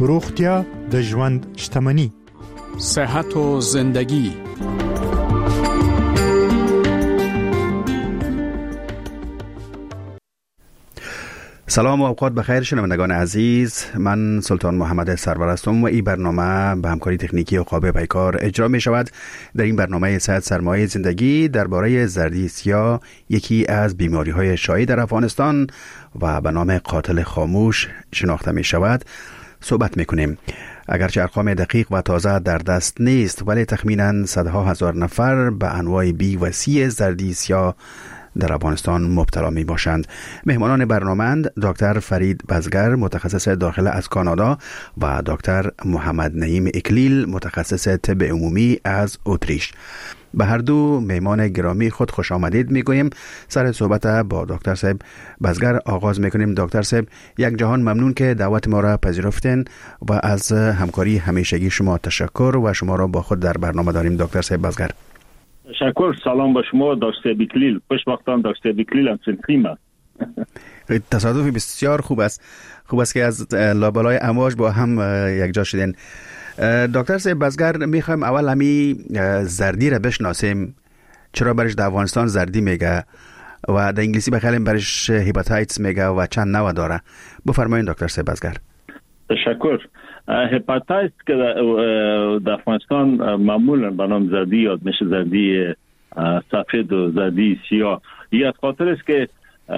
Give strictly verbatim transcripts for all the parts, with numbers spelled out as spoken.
روغتیا د ژوند شتمني. صحت و زندگی. سلام و اوقات بخیر شنوندگان عزیز، من سلطان محمد سرور هستم و این برنامه به همکاری تکنیکی عقابه پیکار اجرا می شود. در این برنامه صحت سرمایه زندگی درباره زردی سیاه، یکی از بیماری های شایع در افغانستان و به نام قاتل خاموش شناخته می شود، صحبت می کنیم. اگرچه ارقام دقیق و تازه در دست نیست، ولی تخمیناً صدها هزار نفر به انواع بی و سی زردی سیاه در افغانستان مبتلا می باشند. مهمانان برنامه‌اند دکتر فرید بزگر، متخصص داخله از کانادا، و دکتر محمد نعیم اکلیل، متخصص طب عمومی از اتریش. به هر دو مهمان گرامی خود خوش آمدید می گوییم. سر صحبت با دکتر صاحب بزگر آغاز می کنیم. دکتر صاحب، یک جهان ممنون که دعوت ما را پذیرفتین و از همکاری همیشگی شما تشکر و شما را با خود در برنامه داریم. دکتر صاحب بزگر. تشکر. سلام با شما دکتر بکلیل. خوشبختانه دکتر بکلیل هم سنتیم. تصادفی بسیار خوب است. خوب است که از لابلای امواج با هم یک جا شدین. دکتر صاحب بزگر، میخوایم اول همی زردی را بشناسیم. چرا برش در افغانستان زردی میگه و در انگلیسی بخیلیم برش هپاتایتس میگه و چند نوع داره؟ بفرمایید دکتر صاحب بزگر. تشکر. هپاتایتس که در افغانستان معمولا به نام زردی یاد میشه، زردی سفید و زردی سیاه. این از خاطر است که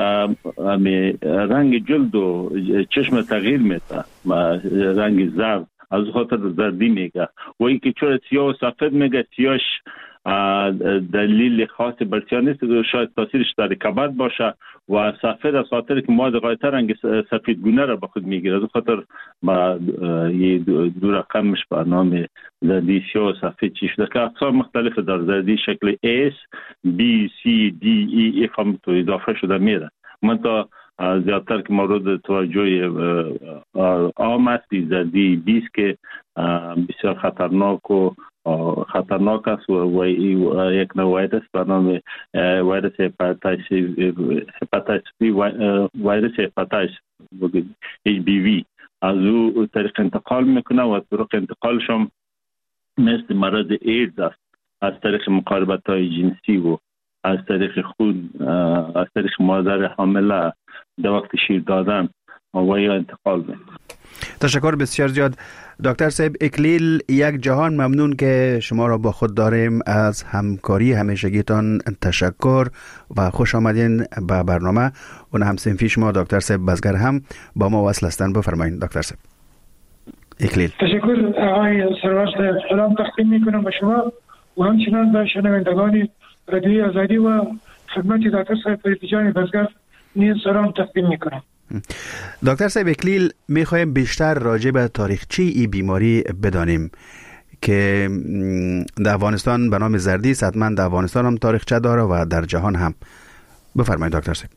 رنگ جلد و چشم تغییر میده، رنگ زرد، از خاطر زردی میگه. و این که چرا سیاه و سفید میگه، سیاهش دلیل خاصی برسیار نیست، شاید تاثیرش در کبد باشه، و سفید از خاطر که مواد غایطه رنگ سفیدگونه را به خود میگیره. از خاطر ما یه دو رقمش به نام زردی سیاه و سفید چی شده که اقسام مختلف در زردی شکل S, B, C, D, E, F هم تو اضافه شده میره. من تا زیادتر که مورد توجه عام است زردی بیست که بسیار خطرناک و خطرناک است و یک نوع ویروس به نام ویروس هپاتایتس هپاتایتس بی، ویروس هپاتایتس اچ بی وی از او طریق انتقال میکنه و طریق انتقالش هم مثل مرض ایدز است، از طریق مقاربت های جنسی و از طریق خون، از طریق مادر حامله در وقت شیر دادن و یا انتقال میکنه. تشکر بسیار زیاد دکتر صاحب اکلیل. یک جهان ممنون که شما را با خود داریم. از همکاری همیشگیتان تشکر و خوش آمدین به برنامه. اون هم صنفی شما دکتر صاحب بزگر هم با ما وصل هستن. بفرمایید دکتر صاحب اکلیل. تشکر آقای سرور. سلام تقدیم میکنم به شما و همچنان به شنوندگان رادیوی آزادی و خدمت دکتر صاحب فرید جان بزگر نیز سلام تقدیم میکنم. دکتر صاحب اکلیل، میخوایم بیشتر راجع به تاریخچه این بیماری بدانیم که در افغانستان به نام زردی است. حتما در افغانستان هم تاریخچه داره و در جهان هم. بفرمایید دکتر صاحب.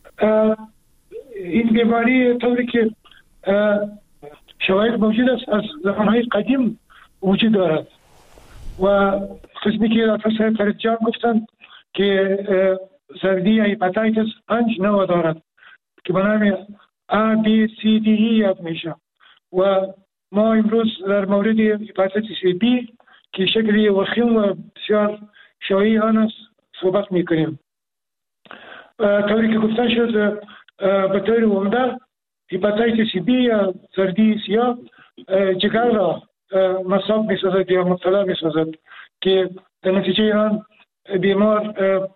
این بیماری طوری که شواهد موجود است از زمانهای قدیم وجود دارد و قسمی که دکتر صاحب فرید جان گفتن که زردی هپاتایتس پنج نوع دارد که به نام A, B, C, D, E یاد میشه و ما امروز در مورد هپاتیتس B که شکلی وخیم و بسیار شایع آن است صحبت میکنیم. طوری که گفتن شد به طور عمده هپاتیتس B یا زردی سیاه جگر را مصاب میسازد یا مبتلا میسازد که در نتیجه آن بیمار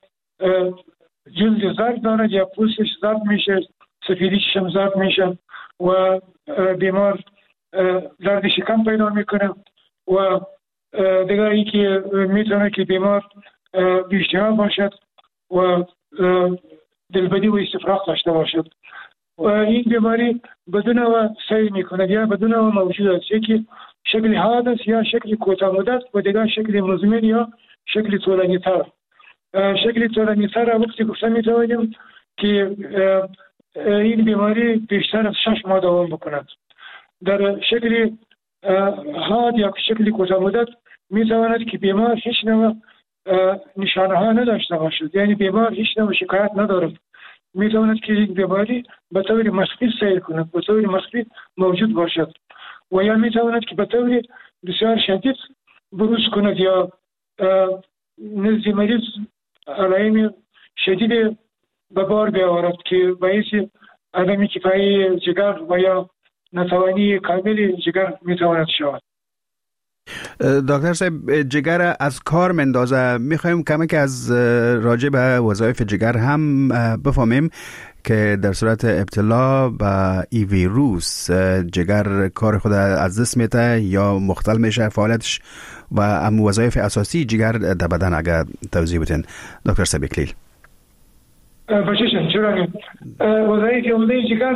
جلد زرد دارد یا پوستش زرد میشه، سفیدیش هم زرد میشه و بیمار درد شکم پیدا میکنه و دیگه ای که میتونه که بیمار بیشتر باشد و دلبدی و استفراغ داشته باشد. و این بیماری بدون و سیر میکنه یا بدون و موجود است، یکی شکل حاد است یا شکل کوتاه مدت و دیگه شکل مزمن یا شکل طولانی تر. شکل طولانی تر وقتی گفته میتوانیم که این بیماری بیشتر از شش ماه دوام بکند. در شکل حاد یا شکل کوتاه مدت میتواند که بیمار هیچ نوع نشانه ها نداشته باشد، یعنی بیمار هیچ نوع شکایت ندارد. میتواند که این بیماری به طور مخفی سیر کند، به طور مخفی موجود باشد و یا میتواند که به طور بسیار شدید بروز کند یا نزد مریض علائم شدید به بار بیاورد که باعث عدم کفایی جگر و یا نتوانی کامل جگر میتواند شود. دکتر صاحب، جگر از کار مندازه. میخوایم کمی که از راجع به وظایف جگر هم بفهمیم که در صورت ابتلا به ای ویروس جگر کار خود از دست میته یا مختل میشه فعالیتش و ام وظایف اساسی جگر در بدن اگر توضیح بدین دکتر صاحب اکلیل. بچشن چرا نه وظایف عمده جگر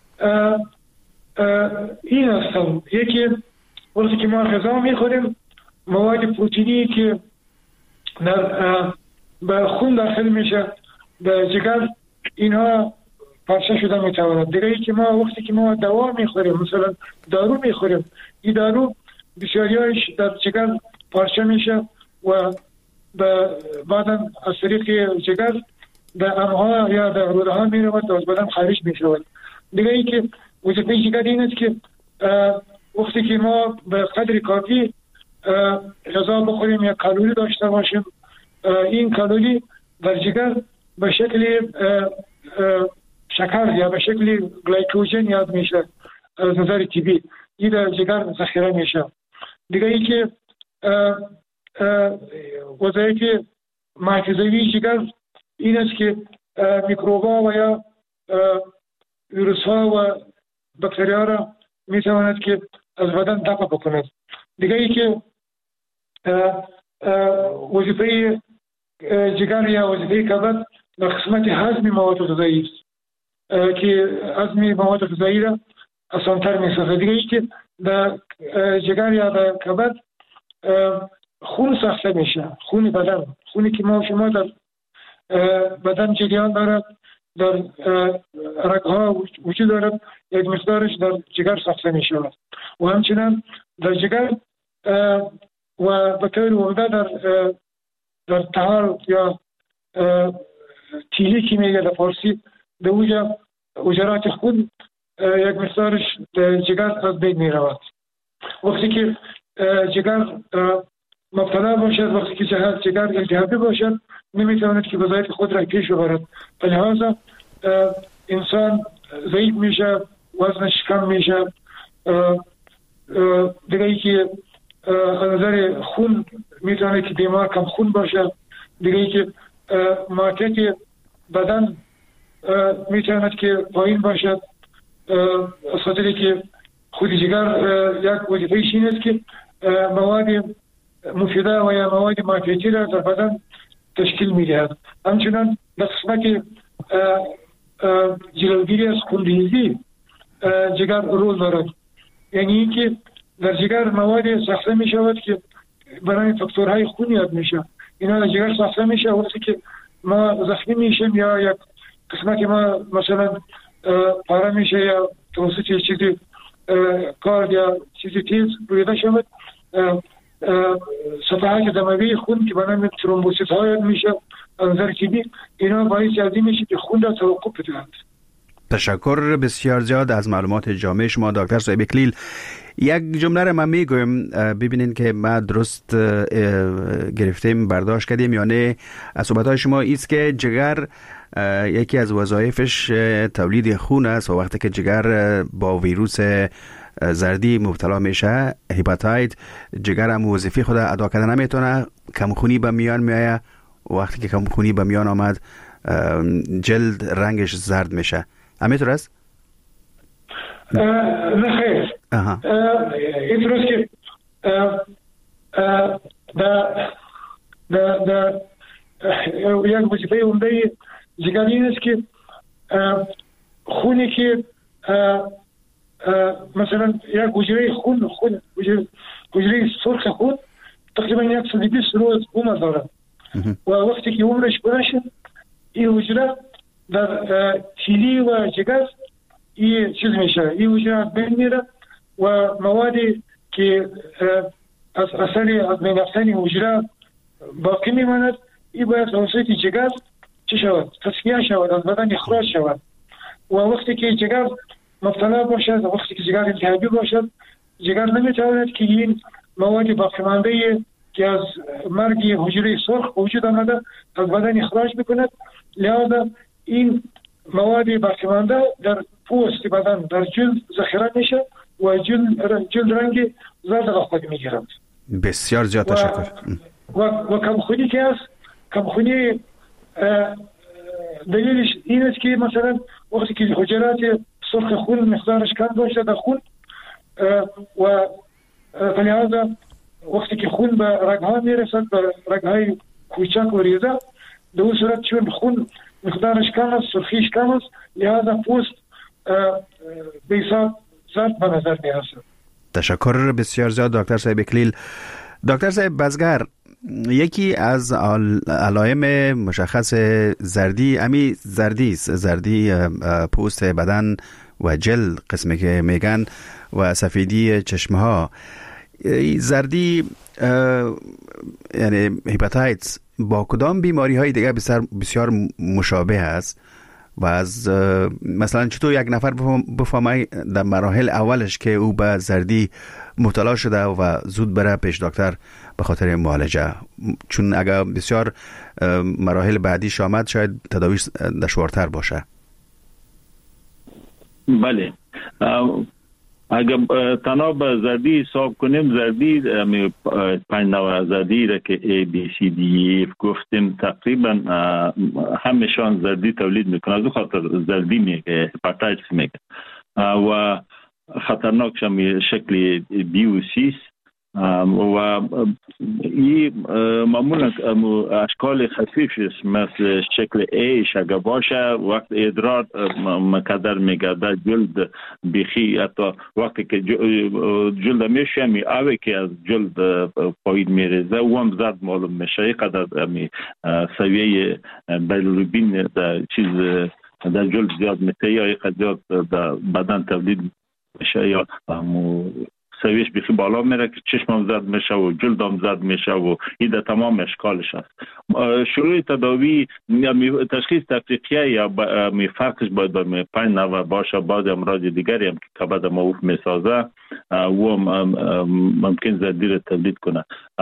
این هستن. یکی وقتی که ما غذا میخوریم مواد پروتئینی که در به خون داخل میشه به جگر اینها پارچه شده میتواند. دیگه ای که ما وقتی که ما دوا میخوریم مثلا دارو میخوریم این دارو بسیاریش در جگر پارچه میشه و بعدا از طریق جگر در امعا یا در روده ها میرود و از بدن خارج میشود. دیگه ای که وظیفه جگر این است که وقتی که ما به قدر کافی غذا بخوریم یا کالری داشته باشیم این کالری در جگر به شکل شکر یا به شکل گلیکوژن یاد میشه از نظر طبی این در جگر ذخیره میشه. دیگه ای که وظایف محفظوی جگر این است که میکروبا و یا ویروس ها و باکتریا را میتواند که از بدن دفع بکند. دیگه ای که وظیفه جگر یا وظیفه کبد در قسمت هضم مواد غذایی است که هضم مواد غذایی را آسان‌تر می‌سازد. دیگه ای که در جگر یا در کبد خون ساخته میشه، خون بدن، خونی که ما شما در بدن جریان دارد در رگ‌ها وجود دارد یک مقدارش در جگر ساخته می شود و همچنین در جگر و به طور عمده در در طحال یا تیلی که میگه در فارسی در اوجا اجرات خون یک مقدارش در جگر از بین می رود. وقتی که جگر مبتلا باشد، وقتی که جگر التهابی باشد نمیتواند که وظایف خود را پیش ببرد. لذا انسان ضعیف میشه، وزنش کم میشه. دیگه ای که از نظر خون میتونه که بیمار کم خون باشه. دیگه ای که مارکت بدن میتواند که پایین باشد از خاطری که خود جگر یک وظیفه‌اش این است که مواد مفیده و یا مواد مارکتی را در بدن تشکیل میدهد. همچنان در قسمت جلوگیری از خونریزی جگر رول دارد، یعنی اینکه در جگر مواد ساخته می شود که برای فاکتورهای خون یاد میشه. اینا در جگر ساخته میشه وقتی که ما زخمی میشیم یا یک قسمت ما مثلا پاره میشه یا توسط چیزی کارد یا چیزی تیز بریده شود صفحات دموی خون که برای ترومبوسیت ها یاد میشه از نظر طبی اینا باعث از این میشه که خون را توقف بدهند. تشکر بسیار زیاد از معلومات جامع شما دکتر صاحب اکلیل. یک جمله را من میگویم ببینین که ما درست گرفتیم برداشت کردیم یا نه. از صحبت‌های شما ایست که جگر یکی از وظایفش تولید خون است و وقتی که جگر با ویروس زردی مبتلا میشه هپاتایت جگر هم وظیفه خود ادا کردن نمیتونه، کم خونی به میان میایه. وقتی که کم خونی به میان آمد جلد رنگش زرد میشه. همینطور است؟ نه خیر. اینطور است که در یک وظیفه عمده جگر این است که خونی که مثلا یک حجره خون خون حجره سرخ خون تقریبا یک صد و بیست روز عمر دارد و وقتی که عمرش برشه این حجره در تیلی و جگر این چیز میشه، این حجره از بین میره و موادی که از اثر از بین رفتن حجره باقی میماند این باید توسط جگر چی شود؟ تصفیه شود، از بدن اخراج شود و وقتی که جگر مبتلا باشد، وقتی که جگر التهابی باشد جگر نمیتواند که این مواد باقیمانده که از مرگ حجره سرخ وجود آمده از بدن اخراج بکند. لذا این مواد باقیمانده در پوست بدن در جلد ذخیره میشه و جلد جلد رنگ زرد را خود میگیرد. بسیار زیاد تشکر. و, و کمخونی که است، کمخونی دلیلش این است که مثلا وقتی که حجرات سرخ خون مقدارش کم باشه در خون و فلهذا وقتی که خون به رگها میرسد، به رگهای کوچک و ریزه، در اون صورت چون خون مقدارش کم است، سرخیش کم است، لذا پوست به حساب زرد به نظر میرسد. تشکر بسیار زیاد دکتر صاحب اکلیل. دکتر صاحب بزگر، یکی از علائم مشخص زردی امی زردی است، زردی پوست بدن و جلد قسمی که میگن و سفیدی چشمه ها. زردی یعنی هپاتایتس با کدام بیماری های دیگه بسیار مشابه است و از مثلا چطور یک نفر بفهمه در مراحل اولش که او به زردی مبتلا شده و زود بره پیش دکتر به خاطر معالجه، چون اگر بسیار مراحل بعدیش آمد شاید تداویش دشوارتر باشه. بله، اگر تنها به زردی حساب کنیم، زردی پنج نوع زردی را که A, B, C, D, F گفتیم تقریبا همشان زردی تولید میکنه. از خاطر زردی میگه، هپاتایتس میگه و خطرناکش هم شکل بی و سی و این معمولا اشکال خفیفش مثل شکل ایش اگر باشه وقت ادرار مقدر میگرده جلد بیخی، حتی وقتی که جلد میشه می آوه که از جلد پایین میریزه و هم زرد معلوم میشه. قدر سویه بیلیروبین در چیز در جلد زیاد میشه یا قدر در بدن تولید میشه یا سویش بخی بالا میره که چشم هم زرد میشه و جلد هم زرد میشه و این در تمام اشکالش هست. شروع تداوی تشخیص تفریقیه یا فرقش باید با پنج نوع باشه. بعض امراض دیگری هم که کبد موف میسازه و ممکن زردی را تولید کنه.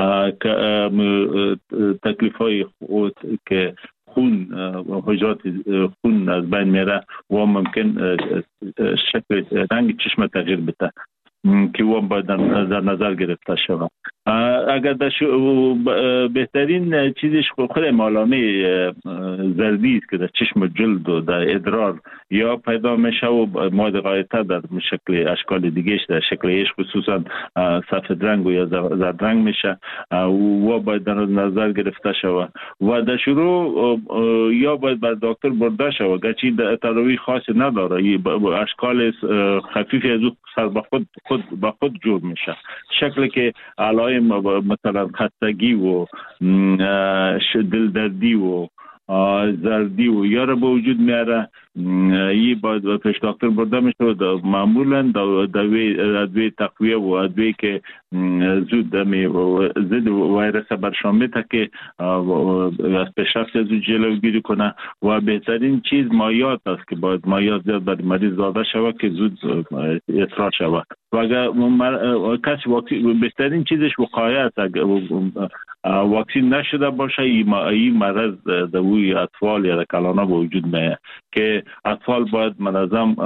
تکلیف های که خون حجرات خون از بین میره و ممکن شکل رنگ چشم تغییر بده که او باید در نظر گرفته شود. اگر بهترین چیزش خود علامه زردی است که در چشم جلد و در ادرار یا پیدا میشه و مورد غایطه در شکل اشکال دیگهش در شکل ایش خصوصا سفید رنگ و یا زرد رنگ میشه و باید در نظر گرفته شود و در شروع یا باید بر دکتر برده شود گرچه تداوی خاصی نداره. اشکال خفیفی از او سر به خود خود با خود جور میشه. شکلی که علائم مثلا خستگی و دلدردی و زردی و یا را به وجود میاره، این باید پیش دکتر برده میشه. معمولا ادویه تقویه و ادویه که زود ضد ویروس برشان میده که از پیشرفت از جلوگیری کنه و بهترین چیز مایعات است که باید مایعات زیاد برای مریض داده شود که زود اصلاح شود. و اگر کسی بهترین چیزش وقایه است. اگر واکسین نشده باشه این مرض دوی اطفال یا کلانا به وجود میاد که اطفال باید منظم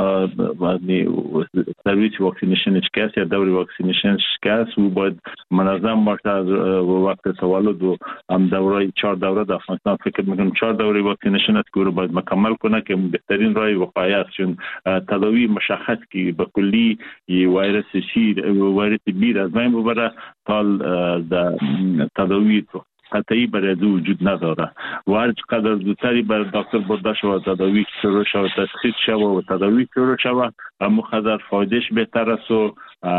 سرویس واکسینیشنش کس یا دوری واکسینیشنش کس و باید منظم باشه. از وقت تولد و هم دوره چهار دوره در افغانستان فکر میکنم چهار دوره واکسینیشن است که رو باید مکمل کنه که بهترین راه وقایه است، چون تداوی مشخص که به کلی ویروس سی ویروس بی از بین ببره تا تداوی قطعی برای دو وجود نداره و هر چقدر زودتری برای دکتر برده شود تداوی شروع شود تشخیص شود و تداوی شروع شود اما خدر فایدهش بهتر است و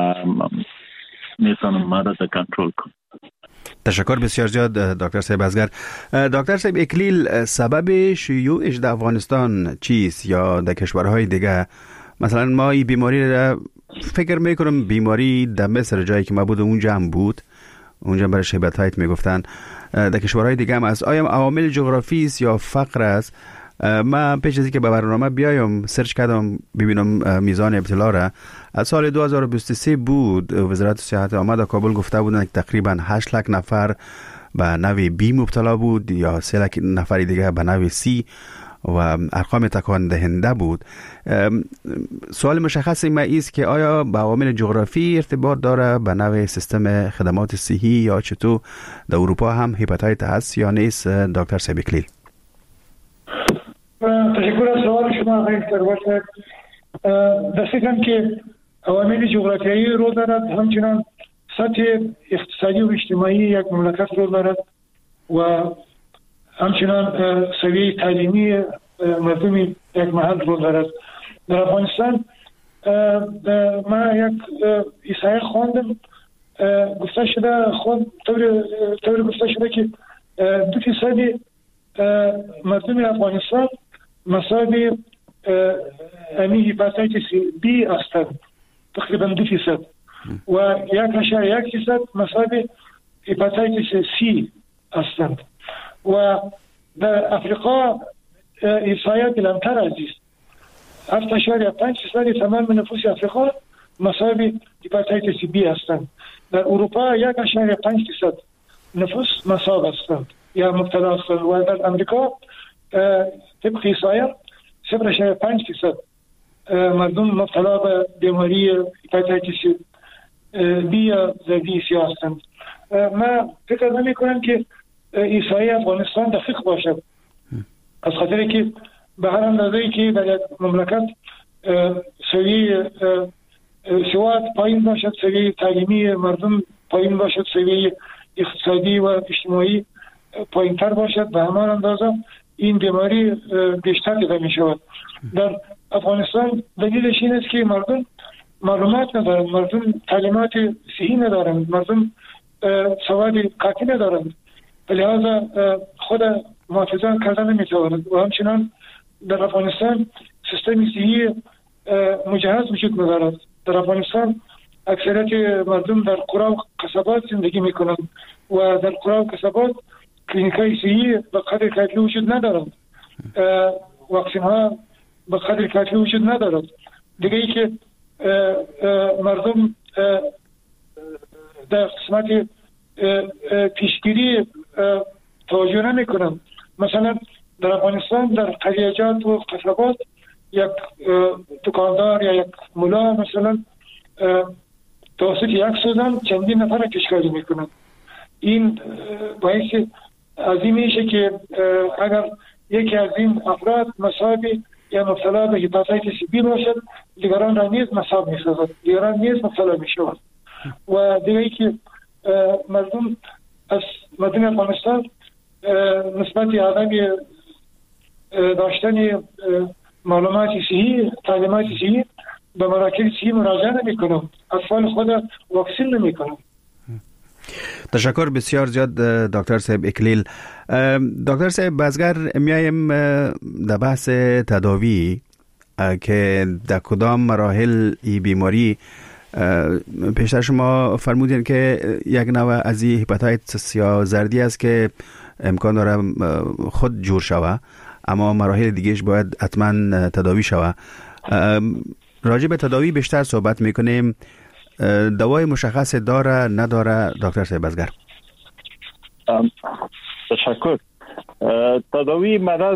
میتونم مرض کنترل کنم. تشکر بسیار زیاد دکتر صاحب ازگر. دکتر صاحب اکلیل، سبب شیوعش در افغانستان چیست یا در کشورهای دیگه؟ مثلا ما این بیماری را فکر میکنم بیماری در مصر جایی که ما بود اونجا هم بود، اونجا برای هپاتایت میگفتن. در کشورهای دیگه هم از آیا عوامل جغرافی است یا فقر است من پیش از اینکه به برنامه بیایم سرچ کردم ببینم میزان ابتلا را. از سال دو هزار و بیست و سه بود وزارت صحت آمد کابل گفته بودند که تقریبا هشت لک نفر به نوع بی مبتلا بود یا سه لک نفر دیگه به نوع سی و ارقام تکان دهنده بود. سوال مشخص ما است که آیا با عوامل جغرافی ارتباط داره به نوع سیستم خدمات صحی یا چطور در اروپا هم هپاتیت هست یا نیست؟ دکتر صاحب اکلیل. تشکر از سوال شما آقای ثروت. دستگاه که عوامل جغرافیایی رو دارد، همچنان سطح اقتصادی و اجتماعی یک مملکت رو دارد و همچنان سویه تعلیمی مردم یک محل رو دارد. در افغانستان ما یک احصایه خواندم، گفته شده خود طور طور گفته شده که دو فیصد مردم افغانستان مصاب امی هپاتیتس بی هستند، تقریبا دو فیصد، و یک اشاره یک فیصد مصاب هپاتیتس سی هستند. و در افریقا احصایه کمتر از است، هفت اشاره پنج فیصد تمام نفوس افریقا مصاب هپاتیتس بی هستند. در اروپا یک اشاره پنج فیصد نفوس مصاب هستند یا مبتلا هستند و در امریکا طبق احصایه صفر اشاره پنج فیصد مردم مبتلا به بیماری هپاتیتس بی یا زردی سیاه هستند. من فکر نمی کنم که احصایه افغانستان دقیق باشد، از خاطر که به هر اندازه‌ای که در یک مملکت سویه سواد پایین باشد، سویه تعلیمی مردم پایین باشد، سویه اقتصادی و اجتماعی پایین تر باشد، به همان اندازه این بیماری بیشتر دیده می شود. در افغانستان دلیلش این است که مردم معلومات ندارند، مردم تعلیمات صحی ندارند، مردم سواد کافی ندارند، لذا خود محافظه کردن نمیتواند. و همچنان در افغانستان سیستم صحی مجهز وجود ندارد. در افغانستان اکثریت مردم در قرى و قصبات زندگی میکنند و در قرى و قصبات کلینیکای صحی به قدر کافی وجود ندارد، واکسین ها به قدر کافی وجود ندارد. دیگه ای که مردم در قسمت پیشگیری توجه نمی کنند. مثلا در افغانستان در قریجات و قصبات یک دکاندار یا یک ملا مثلا توسط یک سوزن چندین نفر کشکاری می کنند. این باعث عظیم میشه که اگر یکی از این افراد مصاب یا مبتلا به هپاتیتس بی باشد، دیگران را نیز مصاب می سازد، دیگران نیز مبتلا می شود. و دیگه ای که مردم از مردم افغانستان نسبت عدم داشتن معلومات صحی، تعلیمات صحی به مراکز صحی مراجعه نمی کنند، اطفال خود واکسین نمی کنند. تشکر بسیار زیاد دکتر صاحب اکلیل. دکتر صاحب بازگر میایم در بحث تداوی که در کدام مراحل این بیماری پیشتر شما فرمودین که یک نوع از این هپاتیتس یا زردی است که امکان داره خود جور شوه، اما مراحل دیگهش باید حتما تداوی شوه. راجع به تداوی بیشتر صحبت میکنیم. دوای مشخص داره نداره دکتر صاحب بازگر؟ تشکر. تداوی مرض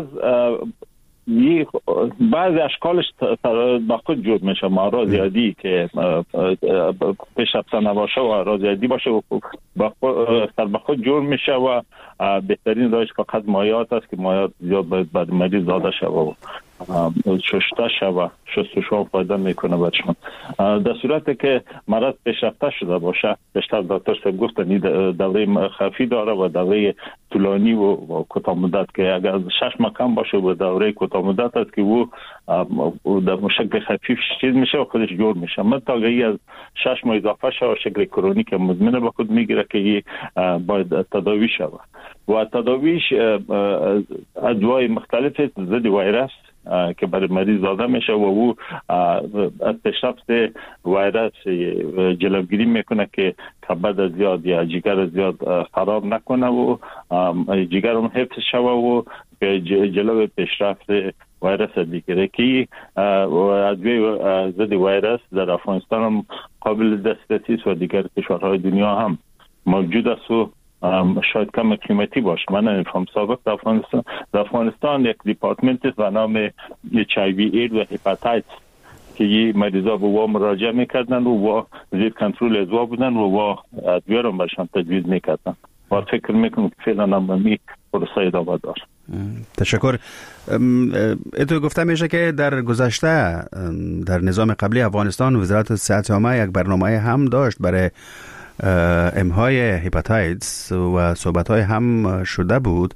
بعضی اشکالش با خود جور میشه. مارا زیادی که پیش رفته نباشه و را زیادی باشه و سر با خود جور میشه و بهترین راهش فقط مایات است که مایات زیاد باید بعد مریض زاده شده و شسته شده، شستشو فایده میکنه بعد شما. در صورتی که مرض پیشرفته شده باشه، بیشتر دکتر صاحب گفتن دوره خفی داره و دوره طولانی و کوتاه مدت که اگر شش ماه کم باشه و دوره کوتاه مدت است که او در شکل خفیف چیز میشه و خودش جور میشه. من تا گاهی از شش ماه اضافه شده شکل کرونیک مزمن به خود میگیره که باید تداوی شود و تداویش ادوای مختلف ضد ویروس که برای مریض داده میشه و او از پیشرفت ویروس جلوگیری میکنه که کبد زیاد یا جگر زیاد خراب نکنه و جگر اون حفظ شوه و جلو پیشرفت ویروس دیگره که ادویه ضد ویروس در افغانستان هم قابل دسترسی است و دیگر کشورهای دنیا هم موجود است و شاید کم قیمتی باشه. من نمیفهم سابق در افغانستان در افغانستان یک دیپارتمنت است به نام اچ آی وی اید و هپاتایتس که یه مریضا به وا مراجعه میکردن و وا زیر کنترل از وا بودن و وا ادویه رو برشان تجویز میکردن و فکر میکنم که فعلا هم می پروسه ادامه داره. تشکر. اتو گفته میشه که در گذشته در نظام قبلی افغانستان وزارت صحت عامه یک برنامه هم داشت برای امهای هپاتایتس و صحبت‌های هم شده بود.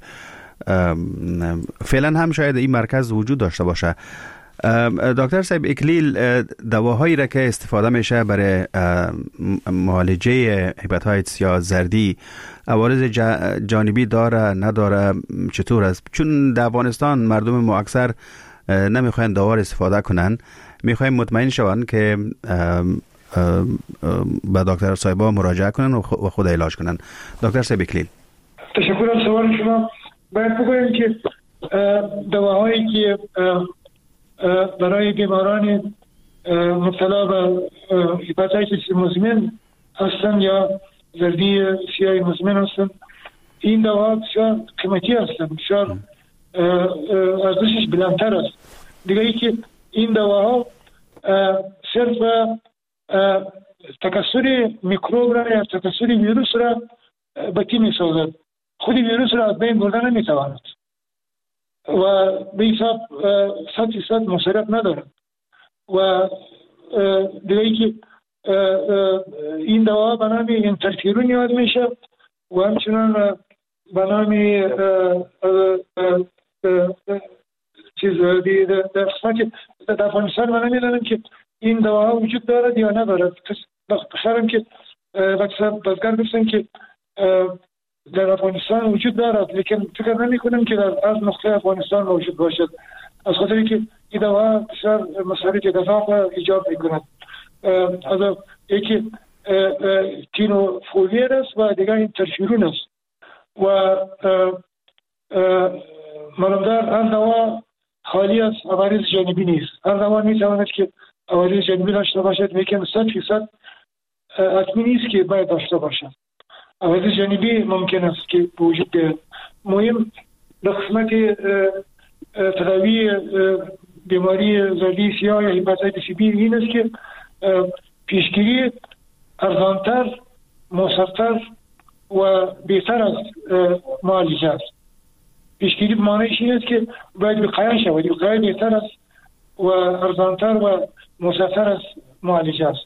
فعلا هم شاید این مرکز وجود داشته باشه. دکتر صاحب اکلیل، دواهایی را که استفاده میشه برای معالجه هپاتایتس یا زردی عوارض جانبی داره نداره، چطور است؟ چون در افغانستان مردم ما اکثر نمیخواین دوا استفاده کنن، میخوایم مطمئن شوند که به دکتر صاحبا مراجعه کنن و خود علاج کنن. دکتر صاحب اکلیل. تشکر از سوال شما. باید بگویم که دواهایی که برای بیماران مبتلا به هپاتیتس مزمن هستند یا زردی سیاه مزمن هستند، این دواها بسیار قیمتی هستند، بسیار ارزشش بلندتر است. دیگه ای که این دواها صرف تکثر میکروب را یا تکثر ویروس را بطی می سازد، خود ویروس را از بین بردن نمی تواند و به حساب صد فیصد مصرف ندارد. و دیگه ای که این دوا به نام انترفیرون یاد میشه و همچنان به نام چیز در قسمت در افغانستان من نمیدانم که این دواها وجود دارد یا ندارد. بخیرم که بزرگان گفتن که در افغانستان وجود دارد، لیکن فکر نمی کنم که در از نقطه افغانستان موجود باشد، از خاطر که این دوا بسیار مصارف دفاع ایجاد میکند. از یکی تینوفولویر است و دیگر انترفیرون است و معلومدار هر دوا خالی از عوارض جانبی نیست. هر دوا میتواند که عوارض جانبی داشته باشد، لیکن صد فیصد حتمی نیست که باید داشته باشد. عوارض جانبی ممکن است که وجود بیاید. مهم در قسمت تداوی بیماری زردی سیاه یا هپاتیتس بی این است که پیشگیری ارزانتر، موثرتر و بهتر از معالجه است. پیشگیری معنیش این است که باید وقایه شود، وقایه بهتر است و ارزانتر و موثرتر از معالجه است.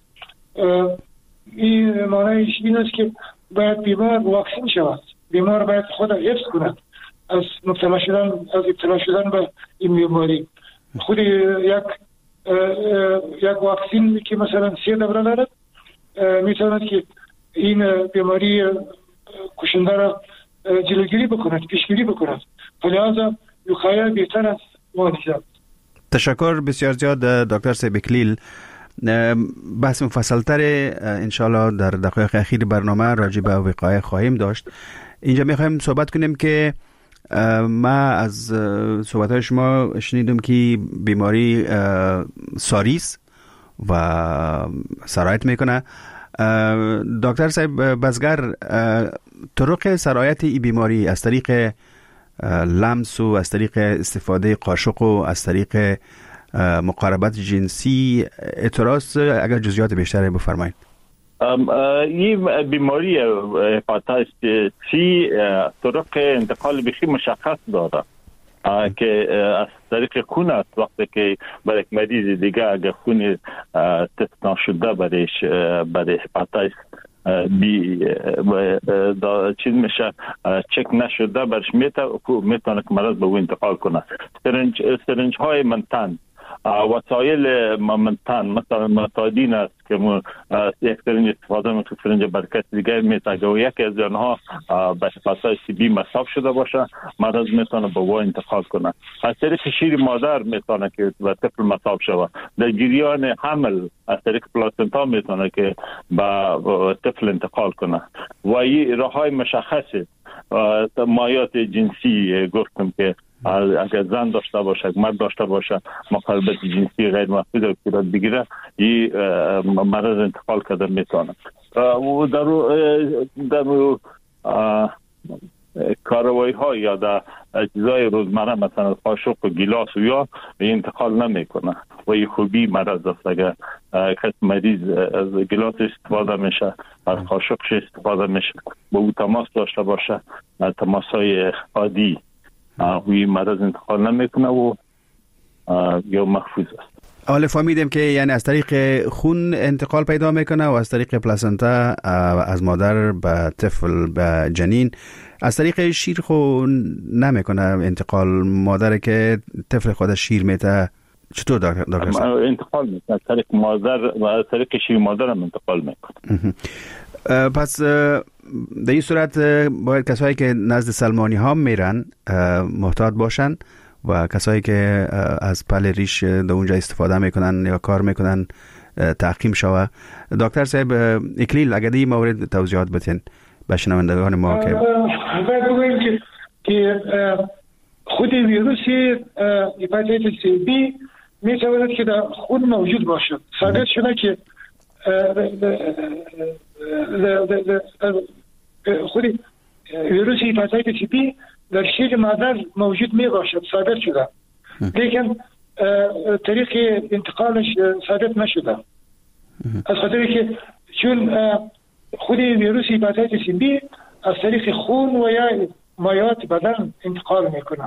این معنیش این است که باید بیمار واکسین شود، بیمار باید خود را حفظ کند از مبتلا شدن از ابتلا شدن به این بیماری. خود یک یک واکسین که مثلا سه دوره دارد میتواند که این بیماری کشنده را جلوگیری بکند، پیشگیری بکند. لذا وقایه بهتر از معالجه. تشکر بسیار زیاد دکتر صاحب اکلیل. بحث مفصلتر انشالله در دقایق اخیر برنامه راجع به وقایه خواهیم داشت. اینجا میخوایم صحبت کنیم که ما از صحبت‌های شما شنیدم که بیماری ساریس و سرایت میکنه. دکتر صاحب بزگر، طرق سرایت این بیماری از طریق لمس و از طریق استفاده قاشق و از طریق مقاربت جنسی اعتراض، اگر جزئیات بیشتری بفرمایید. این بیماری هپاتیتس سی طرق انتقال بخی مشخص داره که از طریق خون است. وقتی که برای یک مریض دیگه اگر خون تست نشده برایش برای هپاتیتس بی چیز میشه چک نشده برش میتونه که مرض به او انتقال کنه. سرنج سرنج های منتن وسایل ممتن مثلا متادین است که ما یکترین استفاده میکنیم فرنج برکت دیگر میتاگه و یکی از آنها به فضای سی بی مصاب شده باشه مرض میتونه به وای انتقال کنه. از طریق شیر مادر میتونه که به طفل مصاب شود. در جریان حمل از طریق پلاسنتا میتونه که به طفل انتقال کنه و این راههای مشخصی مایات جنسی گفتم که اگر زن داشته باشه مرد داشته باشه مخالفت جنسی غیر محفوظ رو صورت بگیره این مرض انتقال کرده میتونه. و در در کاروائی ها یا در اجزای روزمره مثلا قاشق و گیلاس و یا انتقال نمیکنه و این خوبی مرض است. اگر کس مریض از گیلاس استفاده میشه از قاشقش استفاده میشه با او تماس داشته باشه تماس های عادی وی مرض انتقال نمیکنه و یا محفوظ است. حالا فهمیدیم که یعنی از طریق خون انتقال پیدا میکنه و از طریق پلاسنتا از مادر به طفل به جنین. از طریق شیر خو نمیکنه انتقال مادر که طفل خودش شیر میته چطور دکتر؟ انتقال میکنه از طریق مادر و از طریق شیر مادر هم انتقال میکنه. پس در این صورت باید کسایی که نزد سلمانی ها میرن محتاط باشن و کسایی که از پل ریش در اونجا استفاده میکنن یا کار میکنن تحقیم شوه. دکتر صاحب اکلیل اگر دی مورد توضیحات بتین به شنوندگان ما که باید بگویم که که خود ویروسی هپاتیتس سی بی میتواند که در خون موجود باشد. ثابت شده که خود ویروس هپاتیتس سی بی در شیر مادر موجود می باشد، ثابت شده، لیکن طریق انتقالش ثابت نشده. از خاطر که چون خود ویروس هپاتیتس بی از طریق خون و یا مایات بدن انتقال میکنه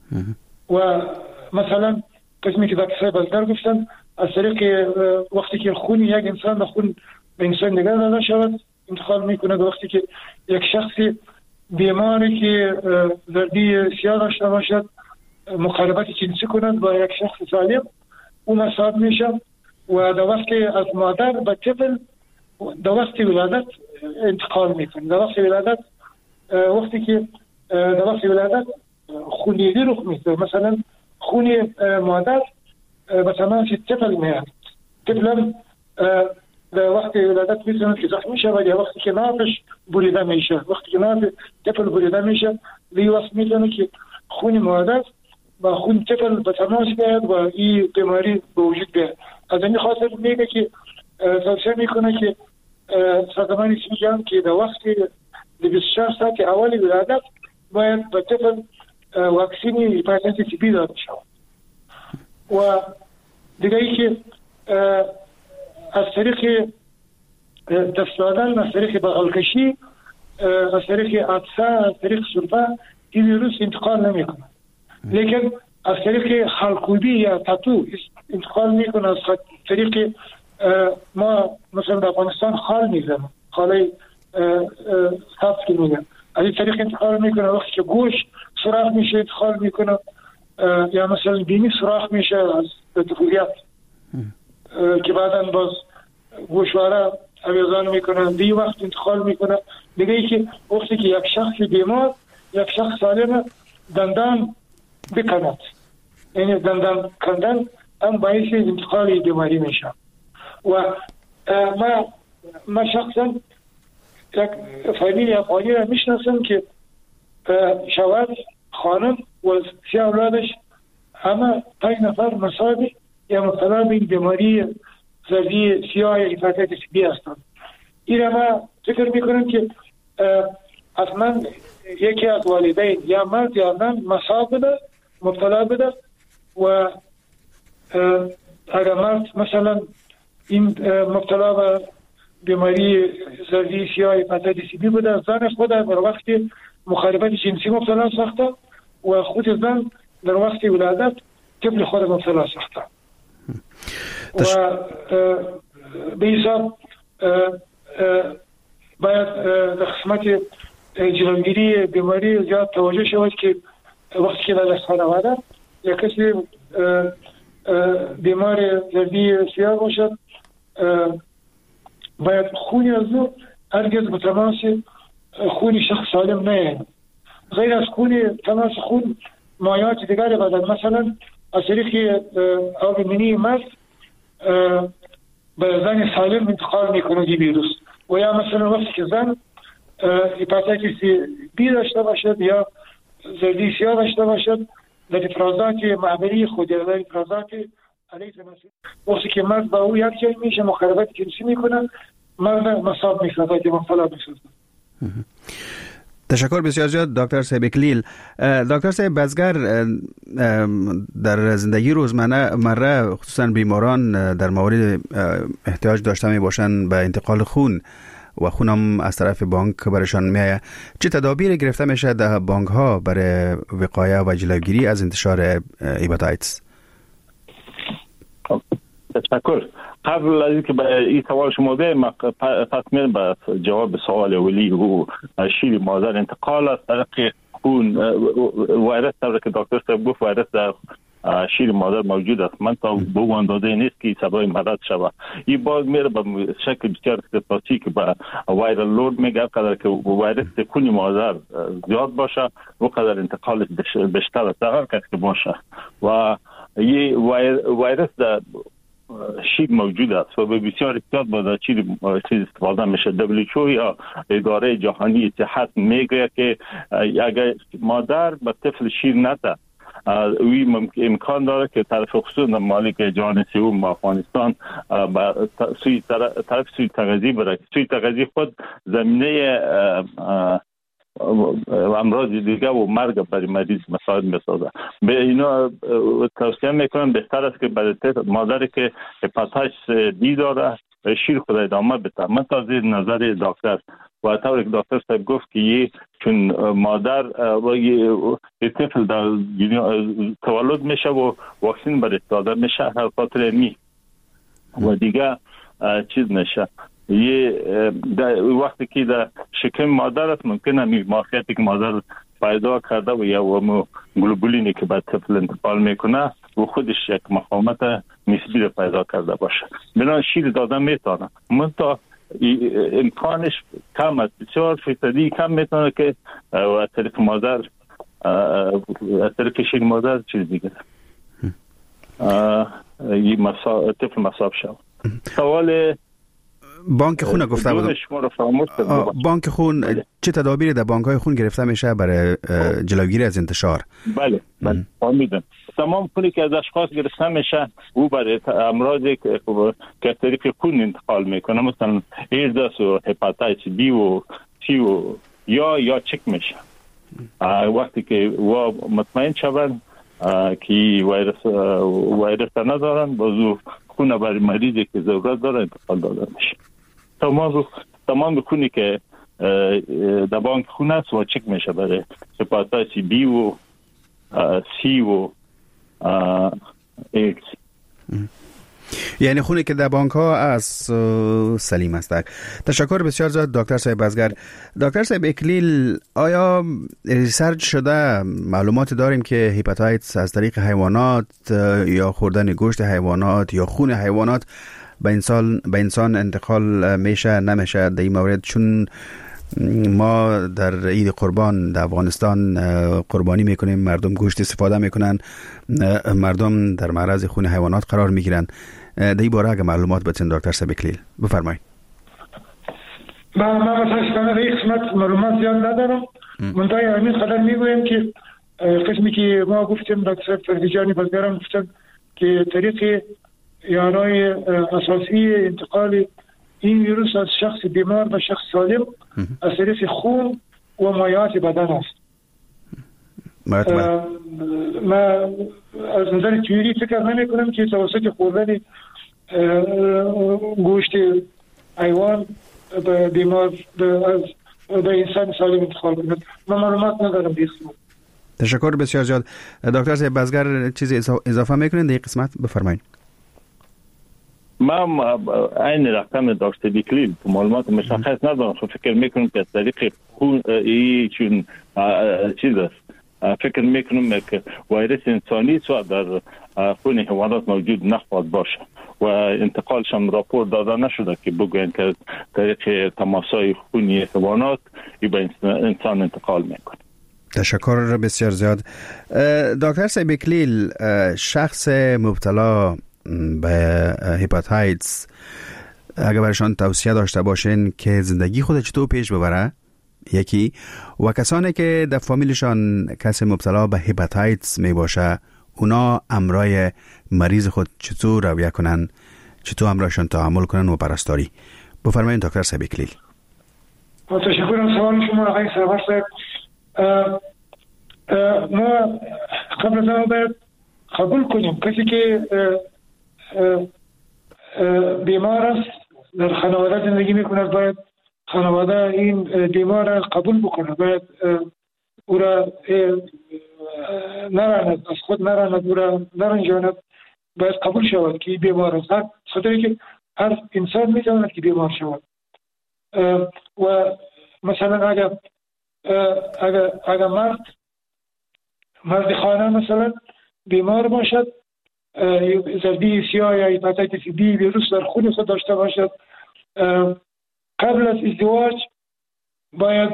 و مثلا قسمی که دکتر صاحب از گفتن از طریق وقتی که خون یک انسان به خون به انسان دیگر داده شود انتقال میکنه. وقتی که یک شخصی بیماری که زردی سیاه داشته باشد مخالفت جنسی کند با یک شخص سالم او مصاب میشه و در وقتی از مادر به طفل در وقتی ولادت انتقال میکنه. در وقتی ولادت وقتی که در وقتی ولادت خونریزی رخ میده، مثلا خون مادر به تماس طفل میاد، طفل در وقتی ولادت میتونه که زخمی شه و یا وقتی که نافش بریده میشه، وقتی که ناف طفل بریده میشه دی وقت میتونه که خون مادر با خون طفل به تماس بیاد و این بیماری به وجود بیاد. از این خاطر میگه که توصیه میکنه که سازمان جهانی جهان که در وقتی در بیست و چهار ساعت اول ولادت باید به طفل واکسین هپاتیتس بی داده شود. و دیگه ای که از طریق دست دادن، از طریق بغلکشی، از طریق عطسه، از طریق سرفه این ویروس انتقال نمیکنه، لیکن از طریق خالکوبی یا تاتو انتقال میکنه. از طریق ما مثلا در افغانستان خال میزنم، خاله سبز که میگن، از این طریق انتقال میکنه. وقتی که گوش سوراخ میشه انتقال میکنه، یا مثلا بینی سوراخ میشه از طفولیت که بعدا باز گوشواره اویزان میکنه دی وقت انتقال میکنه. دیگه ای که وقتی که یک شخص بیمار یک شخص سالم دندان بکند، یعنی دندان کندن هم باعث انتقال بیماری میشه. و ما ما شخصا یک فامیلی افغانی را میشناسم که شوهر خانم و سه اولادش همه پنج نفر مصاب یا مبتلا به بیماری زردی سیاه یا هپاتیتس بی هستند. این را ما فکر میکنم که اصلا یکی از والدین یا مرد یا زن مصاب بده، مبتلا بده و اگر مرد مثلا این مبتلا به بیماری زردی سیاه هپاتیتس بی بوده، زن خود در وقت مخالفت جنسی مبتلا ساخته و خود زن در وقت ولادت طفل خود مبتلا ساخته. و به حساب باید در قسمت جلوگیری بیماری زیاد توجه شود که وقتی که در خانواده یا کسی بیمار زردی سیاه باشد باید خونی از او هرگز به تماس خون شخص سالم نیاید. غیر از خون تماس خون مایعات دیگر بدن، مثلا از طریق آب منی مرد به زن سالم انتقال میکنه دی ویروس، و یا مثلا وقتی که زن هپاتیتس بی داشته باشد یا زردی سیاه داشته باشد در افرازات معبری خود یا در افرازات علیه تناسل، وقتی که مرد با او یک جای میشه مخالفت جنسی میکنه، مرد مصاب میسازد یا مبتلا میسازد. تشکر بسیار زیاد دکتر صاحب اکلیل. دکتر صاحب بزگر، در زندگی روزمره مره خصوصا بیماران در مورد احتیاج داشته می باشند به انتقال خون و خونم از طرف بانک برشان میآید، چه تدابیر گرفته میشه در بانک ها برای وقایه و جلوگیری از انتشار هپاتیتس؟ تشکر. قبل از اینکه به این سوال شما بیم، پس میرم به جواب سوال اولی و شیر مادر انتقال از طریق خون ویروس، طوری که دکتر صاحب گفت ویروس در شیر مادر موجود است. من تا به اون اندازه نیست که سبب مرض شود. این باز میره به شکل بسیار اختصاصی که به وایرال لود میگه، قدر که ویروس خون مادر زیاد باشه و قدر انتقال بیشتر است هر کس که باشه، و این ویروس در شیر موجود است و به بسیار احتیاط باید چیز استفاده میشه. دبلیو اچ او یا اداره جهانی صحت میگه که اگر مادر به طفل شیر نده، وی امکان داره که طرف خصوص مالک جهان سوم افغانستان به سوی طرف سوی تغذیه بره. سوی تغذیه خود زمینه امراض دیگه و مرگ برای مریض مساعد میسازه. به اینا توصیه میکنم بهتر است که برای مادری که هپاتیتس دی داره شیر خود ادامه بده. من تازه نظر دکتر و طوری که دکتر صاحب گفت که یه چون مادر و یه طفل در تولد میشه و واکسین برای داده میشه، هر خاطر می و دیگه چیز نشه. یه وقتی که در شکم مادر است ممکنه می ماهیتی که مادر پیدا کرده و یا و گلوبولینی که به طفل انتقال میکنه و خودش یک مقاومت نسبی رو پیدا کرده باشه، بنابراین شیر دادن میتونه، منتها امکانش کم است، بسیار فیصدی کم میتونه که از طریق مادر از طریق شیر مادر چیز دیگه یه مسا... طفل مصاب شد. سوال بانک خون گفته بود. بانک خون چه تدابیری در بانک های خون گرفته میشه برای جلوگیری از انتشار؟ بله بله فهمیدم. تمام خونی که از اشخاص گرفته میشه او برای امراضی که از طریق خون انتقال میکنه، مثلا ایدز و هپاتیتس بی و سی و یا یا چک میشه. وقتی که و مطمئن شون که ویروس ویروس ندارن، بازو خون برای مریضی که ضرورت داره انتقال داده میشه. تمام تمام خونی که در بانک خون است و چک میشه برای هپاتیتس بی و سی و ایکس. یعنی خونی که در بانک ها از سلیم است. تشکر بسیار زیاد دکتر صاحب بزگر. دکتر صاحب اکلیل، آیا ریسرچ شده، معلومات داریم که هپاتیتس از طریق حیوانات یا خوردن گوشت حیوانات یا خون حیوانات به انسان به انسان انتقال میشه نمیشه در این مورد؟ چون ما در عید قربان در افغانستان قربانی میکنیم، مردم گوشت استفاده میکنن، مردم در معرض خون حیوانات قرار میگیرن. در این باره اگه معلومات بتین دکتر صاحب اکلیل بفرمایید. من متاسفانه در این قسمت معلومات زیاد ندارم، منتها همین قدر میگویم که قسمی که ما گفتیم دکتر فردیجانی بزگران گفتن که طریق یارای اساسی انتقال این ویروس از شخص بیمار به شخص سالم از طریق خون و مایعات بدن است. ما از نظر تئوری فکر نمی کنم که توسط خوردن گوشت حیوان به بیمار به انسان سالم انتقال کنه. من معلومات ندارم دیگه. تشکر بسیار زیاد. دکتر صاحب بزگر چیزی اضافه میکنین در این قسمت؟ بفرمایید. من این رقم دکتر بیکلیل معلومات مشخص ندارم، خب فکر میکنم که از طریق خون ای چون چیز است فکر میکنم که ویروس انسانی سو در خون حیوانات موجود نخواهد باشه و انتقالش هم راپور داده نشده که بگوین که طریق تماسای خونی حیوانات به انسان انتقال میکنه. تشکر بسیار زیاد. دکتر صاحب اکلیل، شخص مبتلا به هپاتایتس اگر برشان توصیه داشته باشین که زندگی خود چطور پیش ببره، یکی، و کسانی که در فامیلشان کسی مبتلا به هپاتایتس می باشه اونا امرای مریض خود چطور رویه کنن، چطور امرایشان تحمل کنن و پرستاری. بفرمایید دکتر صاحب اکلیل. تشکر از سوال شما آقای سرور صاحب. ما قبل از آن باید قبول کنیم کسی که بیمار است در خانواده زندگی میکند باید خانواده این بیمار را قبول بکنه، باید او را نراند، از خود نراند، او را نرنجاند، باید قبول شود که بیمار است. خاطری که هر انسان میتواند که بیمار شود و مثلا اگر اگر اگر مرد مرد خانه مثلا بیمار باشد، زردی سیاه یا هپاتیتس بی ویروس در خون خود داشته باشد، قبل از ازدواج باید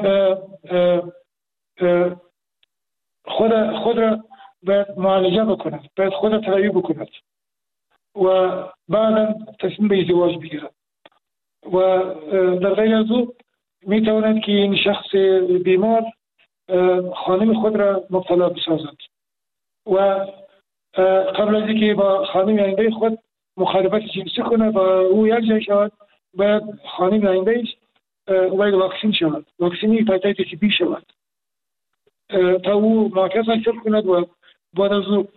خود خود را باید معالجه بکند، باید خود را تداوی بکند و بعدا تصمیم به ازدواج بگیرد و در غیر از او می تواند که این شخص بیمار خانم خود را مبتلا بسازد و قبل از اینکه با خانم آینده خود مخالفت جنسی کنه و او یک جای شود، باید خانم آیندهش باید واکسین شود، واکسین هپاتیتس بی شود تا او معاکس حاصل کند و بعد از او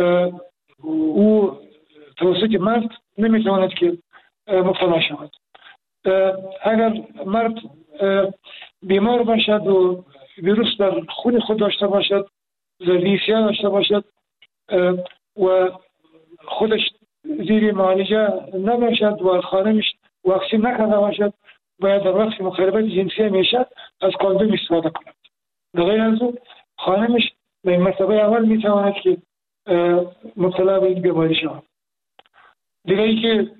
او توسط مرد نمیتواند که مبتلا شود. اگر مرد بیمار باشد و ویروس در خون خود داشته باشد، زردی سیاه داشته باشد و خودش زیر معالجه نباشد و خانمش واکسین نکرده باشد، باید در وقت مخالفت جنسی همیشه از کاندوم استفاده کند. در غیر از او خانمش به مرتبه اول میتواند که مبتلا به این بیماری شود. دیگه ای که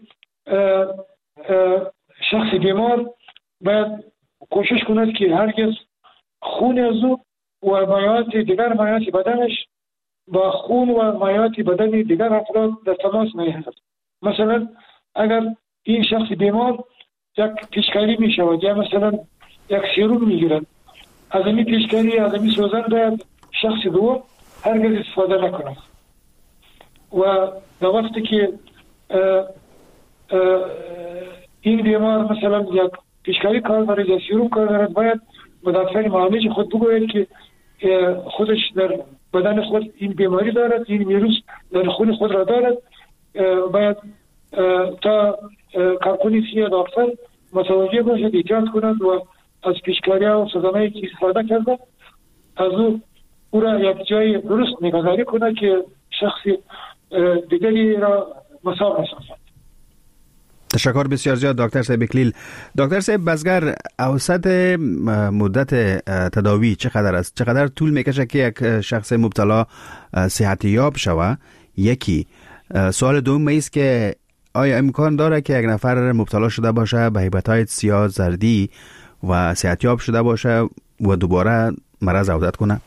شخص بیمار باید کوشش کند که هرگز خون از او و مایعات دیگر مایعات بدنش با خون و مایعات بدن دیگر افراد در تماس نیفتد. مثلا اگر این شخص بیمار یک پیشکاری می شود یا مثلا یک سیروم می گیرد، از این پیشکاری از این سوزن باید شخص دوم هرگز استفاده نکند و در وقتی که اه اه این بیمار مثلا یک پیشکاری کار دارد یا سیروم کار دارد، باید به دکتر معالج خود بگوید که خودش در بدن خود این بیماری دارد، این ویروس در خون خود را دارد، باید تا کارکنی سیاه دکتر متوجه باشد، احتیاط کند و از پیشکاری و سزنایی که استفاده کرده از او او را یک جای درست نگهداری کند که شخص دیگری را مساو نسازد. تشکر بسیار زیاد دکتر صاحب اکلیل. دکتر صاحب بزگر، اوسط مدت تداوی چقدر است؟ چقدر طول میکشه که یک شخص مبتلا صحت یاب شوه؟ یکی. سوال دوم است که آیا امکان داره که یک نفر مبتلا شده باشه به هپاتیتس یا زردی و صحت یاب شده باشه و دوباره مرض عودت کنه؟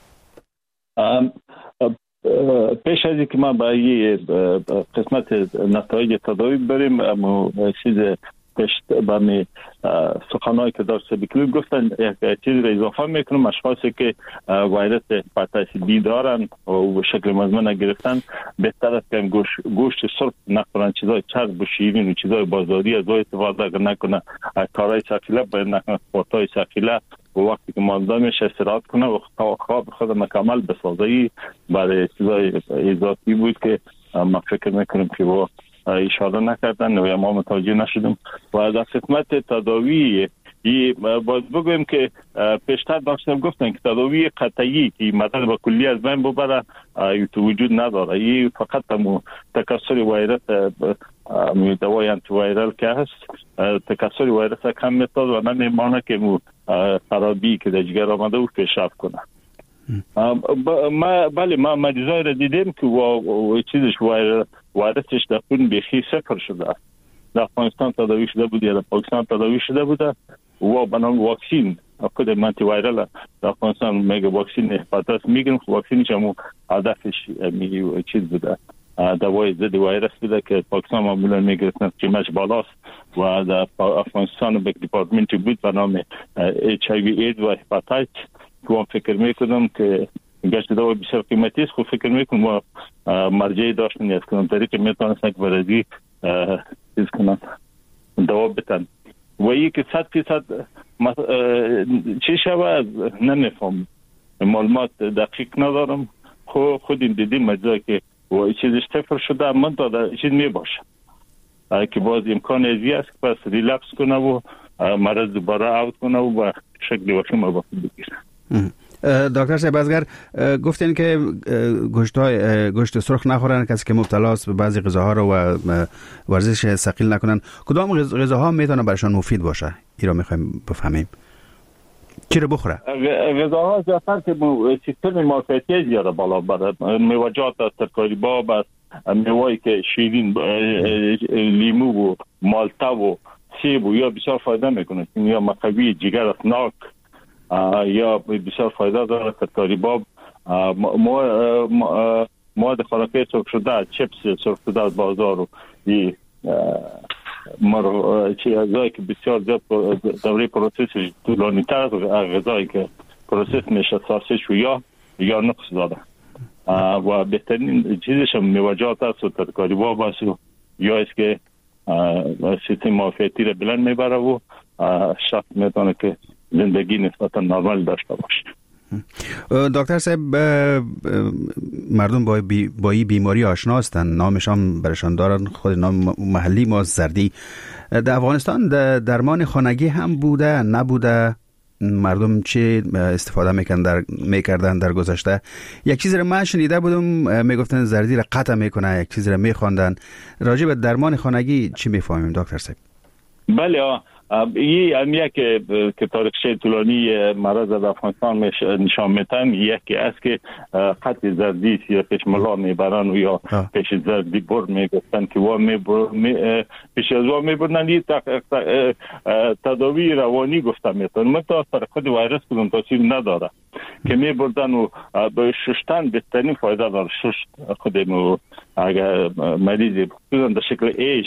پیش از اینکه ما به یه قسمت نتایج تداوی بریم، اما چیز پشت به می سخنایی که داشت بکلیل گفتن یک چیز را اضافه میکنم. اشخاصی که ویروس هپاتیتس بی دارن و به شکل مزمن گرفتن بهتر است که گوشت گوشت سرخ نخورن، چیزای چرب و شیرین و چیزای بازاری از او استفاده نکنه، کارهای ثقیله باید نکنه، سپورت‌های ثقیله و وقتی که مانده میشه استراحت کنه و خواب خود مکمل بسازه. برای چیزای اضافی بود که ما فکر میکنم که با اشاره نکردن و ما متوجه نشدیم. و در خدمت تداوی باید بگویم که پیشتر داشتم گفتن که تداوی قطعی که مدد به کلی از بین ببره تو وجود نداره. این فقط همو تکثر ویروس دوای انتی ویرال که هست، تکثر ویروس کم میتاد و نمیمانه که مو خرابی که در جگر آمده او پیشرفت کنه. ما بله ما مریضای را دیدیم که و چیزش وایرسش در خون بیخی صفر شده است. در افغانستان تداوی شده بود یا در پاکستان تداوی شده بوده و بنام واکسین خود منتی وایرال در افغانستان میگه واکسین هپاتیتس میگن واکسینش هم هدفش می چیز بوده دوای ضد وایرس بوده که پاکستان معمولا میگرفتن قیمتش بالاست و در افغانستان به دیپارتمنتی بود به نام اچ آی وی اید و هپاتیت که فکر میکنم که گشت دوا بسیار قیمتی است. خب فکر میکنم و مرجعی داشتن از کنم طریق میتونستن که برازی چیز کنن دوا بتن و یکی صد فیصد چی شود نمیفهم معلومات دقیق ندارم. خود خود این دیدیم مجزایی که و چیزش صفر شده من داده چیز میباشه که باز امکان ازی است که پس ریلپس کنه و مرض دوباره اوت کنه و شکل وخیم رو بگیره. دکتر صاحب ازگر گفتین که گوشت های گوشت سرخ نخورن کسی که مبتلا است به بعضی غذاها رو و ورزش ثقیل نکنن. کدام غذاها میتونه برشان مفید باشه؟ این رو میخوایم بفهمیم. چی رو بخوره؟ غذاها زیادتر که سیستم معافیتی زیاده بالا بره. میوه‌جات است، ترکاری باب است، میوه‌ای که شیرین لیمو و مالتا و سیب و یا بسیار فایده میکنه. یا مقوی جگر است، ناک یا بسیار فایده داره. ترکاری باب مواد خوراکی سرخ شده، چپس سرخ شده از بازار و مر چیزایی که بسیار زیاد دوره پروسسش طولانی تر از غذایی که پروسس میشه ساسش و یا یا نقص داره و بهترین چیزش هم میوه‌جات است و ترکاری باب است و یا است که سیستم معافیتی را بلند میبره و شخص میتونه که زندگی نسبتا نرمال داشته باشه. دکتر صاحب مردم با بی با این بیماری آشنا هستند، نامشان برشان دارن، خود نام محلی ما زردی. در افغانستان درمان خانگی هم بوده نبوده؟ مردم چه استفاده میکردن در میکردن در گذشته؟ یک چیزی رو من شنیده بودم میگفتن زردی را قطع میکنه، یک چیزی رو میخواندن. راجع به درمان خانگی چی میفهمیم دکتر صاحب؟ بله این همیه که که تاریخچه طولانی مرض در افغانستان نشان میتن. یکی است که قطع زردی یا پشملا میبرن و یا پیش زردی بر میگفتن که وا میبر پیش از وا میبرن. این تداوی روانی گفته میتن. متا سر خود ویروس کدوم تاثیر نداره که میبردن و به ششتن بهترین فایده داره. ششت خودمو اگر مریض بودن در شکل ایش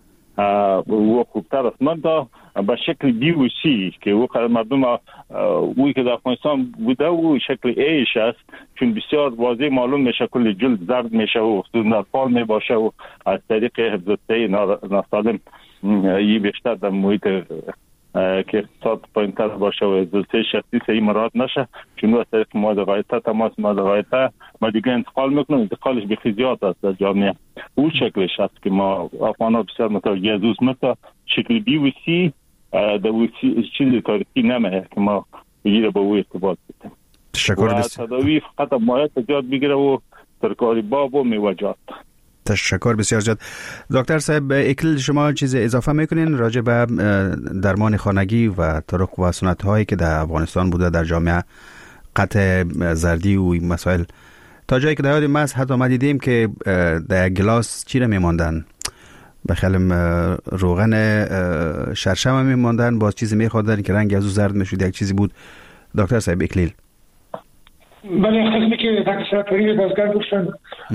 و خوبتر است. من تا به شکل بی و سی که او مردم اوی که در افغانستان بوده و شکل ایش است چون بسیار واضح معلوم میشه کل جلد زرد میشه و خصوصا در پال میباشه و از طریق حفظ‌الصحه ناسالم یه بیشتر در محیط که اقتصاد پایین‌تر باشه و حفظ‌الصحه شخصی صحیح مراعات نشه چون از طریق مواد غایطه تماس مواد غایطه ما دیگه انتقال میکنم. انتقالش بخی زیاد است در جامعه. او شکلش است که ما افغان‌ها بسیار متوجه از اوست. مثلا شکل بی و سی در او چیزی تاریخی نمیه که ما بگیره با او ارتباط بتیم. تشکر بسیار. و تداوی فقط مایات زیاد بگیره و ترکاری باب و میوه‌جات. تشکر بسیار زیاد. دکتر صاحب اکلیل شما چیز اضافه میکنین راجع به درمان خانگی و طرق و سنت هایی که در افغانستان بوده در جامعه، قطع زردی و مسائل؟ تا جایی که در یاد ما حتی ما دیدیم که در گلاس چی را میماندن؟ بخیالم روغن شرشم میماندن، باز چیزی میخوردن که رنگ از او زرد میشود، یک چیزی بود. دکتر صاحب اکلیل. بله خیلی که دکتر سرپری بازگر گفتن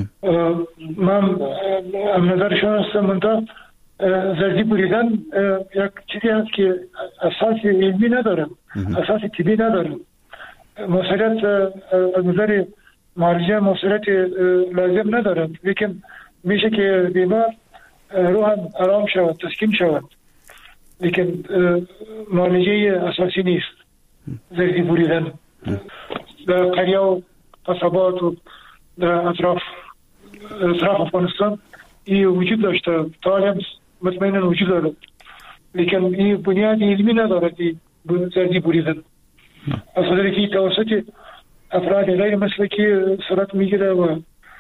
من نظرشون هستم. من تا زردی بریدن یک چیزی هست که اساس علمی ندارم، اساس طبی ندارم. موثریت از نظر مرجع موثریت لازم ندارم، لیکن میشه که بیمار روحاً آرام شود، تسکین شود، لیکن معالجه اساسی نیست زردی بریدن. در قریه و قصبات و در اطراف اطراف افغانستان این وجود داشته، تا هم مطمئنا وجود دارد، لیکن این بنیاد علمی ندارد زردی بریدن. از خاطر که توسط افراد غیر مسلکی صورت میگیره و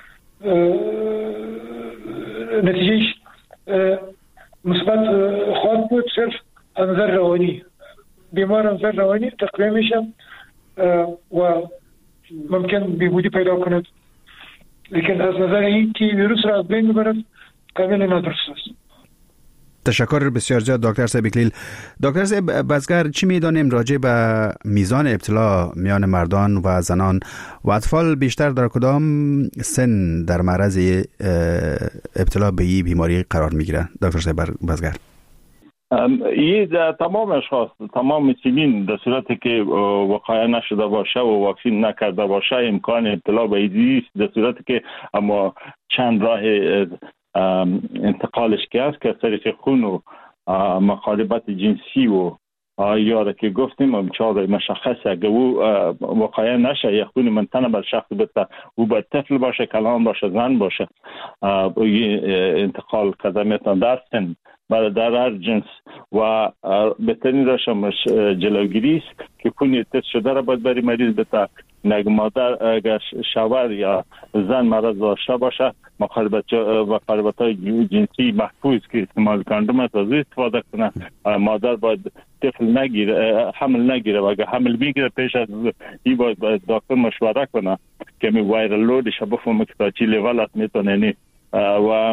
نتیجهش مثبت خواهد بود. صرف از نظر روانی بیمار از نظر روانی تقویه میشه و ممکن بیهودی پیدا کند، لیکن از نظر این که ویروس را از بین ببرد کاملا نادرست است. تشکر بسیار زیاد دکتر صاحب اکلیل. دکتر صاحب بزگر، چی میدانیم راجع به میزان ابتلا میان مردان و زنان و اطفال بیشتر در کدام سن در معرض ابتلا به این بیماری قرار میگیرن دکتر صاحب بزگر؟ این در تمام اشخاص، تمام سنین، در صورتی که وقایع نشده باشه و واکسین نکرده باشه امکان ابتلا به این است. در صورتی که اما چند راه انتقالش که است که طریق خون و مخالبت جنسی و یا که گفتیم امچار مشخص اگه او واقعا نشه یا خون منتنه بر شخص بته او باید طفل باشه، کلان باشه، زن باشه، انتقال کرده میتونه در سن برای در هر جنس و بهترین روشش جلوگیری است که خون تست شده را باید بری مریض بته. نگه مادر اگر شوهر یا زن مرض داشته باشه مخالبت مخالبت های جنسی محفوظ که استعمال کاندوم است از استفاده کنه. مادر باید طفل نگیره، حمل نگیره و اگر حمل میگیره پیش از این باید دکتر مشوره کنه که می وایرال لودش بفهمه که تا چی لیول است میتونه نی و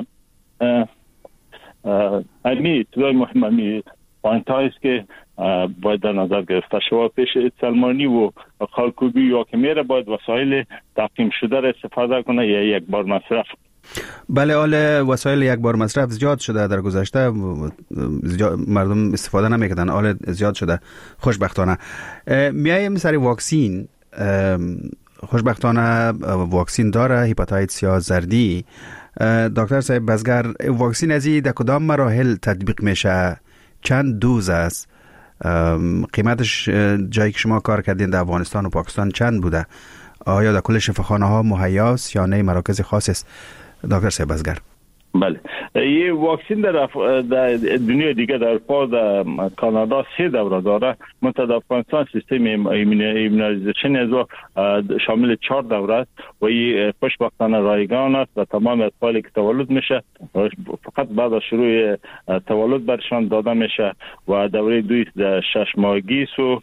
امی توی مهم امی پوینت هایست که باید در نظر گرفته شود. پیش سلمانی و خالکوبی یا که میره باید وسایل تعقیم شده را استفاده کنه یا یک بار مصرف. بله، حال وسایل یک بار مصرف زیاد شده در گذشته، مردم استفاده نمیکردن، حال زیاد شده خوشبختانه. میایم سر واکسین. خوشبختانه واکسین داره هپاتیتس یا زردی. دکتر صاحب بزگر، واکسین از این در کدام مراحل تطبیق میشه؟ چند دوز است؟ قیمتش جایی که شما کار کردین در افغانستان و پاکستان چند بوده؟ آیا در کل شفاخانه ها مهیاست یا نه مراکز خاص است دکتر صاحب بزگر؟ بله، یه واکسین در, اف... در دنیا دیگه در اروپا در کانادا سه دوره داره. منتها در افغانستان سیستم ایمونایزیشن از شامل چهار دوره است و این خوشبختانه رایگان است و تمام اطفالی که تولد میشه فقط بعد از شروع تولد برشان داده میشه و دوره دوی در شش ماهگی است و